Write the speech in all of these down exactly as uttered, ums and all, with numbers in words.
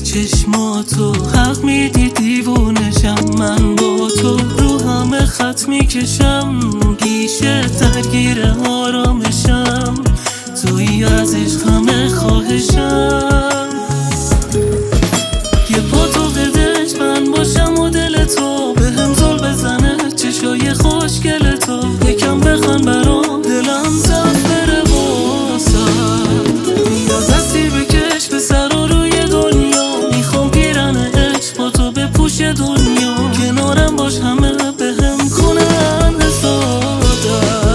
چشماتو حق میدی دیوونشم، من با تو رو همه خط میکشم، پیشه درگیر آرامشم، توی از عشق همه خواهشم. یه پا تو قدش من باشم و دل تو به هم زل بزنه، چشای خوشگل تو یکم بخن برام، دلم زد بره واسم. یا دستی بکش به سر و روی دنیا، میخوام پیرن عشق با تو بپوش دنیا، کنارم باش همه به هم کنن حسادم.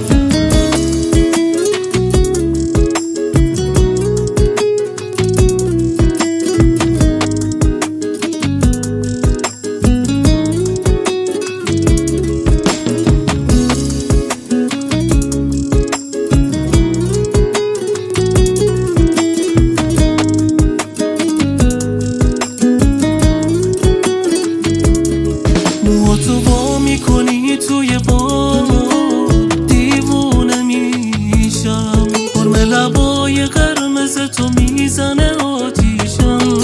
تو با میکنی توی با دیوونه میشم، حرم لبای قرمز تو میزنه آتیشم،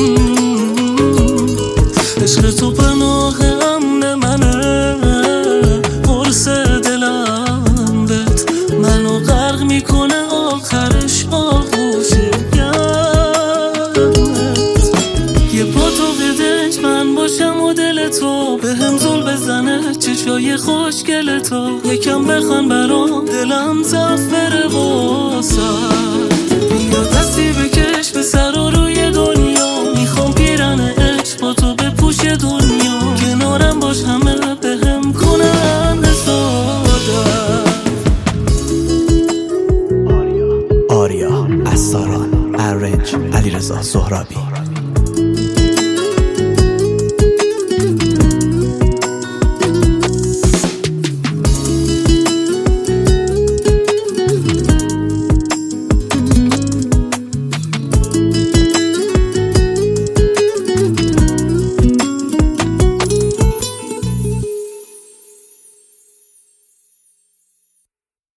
عشق تو پناه امن منه، قرص دلم بهت منو غرق میکنه، آخرش آغوش گرمت. یه پا تو قدش من باشم و دل تو به هم زل بزنه، چشای خوشگل تو یکم بخن برام، دلم زد بره واسم. یا دستی بکش به سر و روی دنیا، میخوام پیرن عشق با تو بپوش دنیا، کنارم باش همه به هم کنن حسادم. آریا اساران، ارنج علیرضا سهرابی.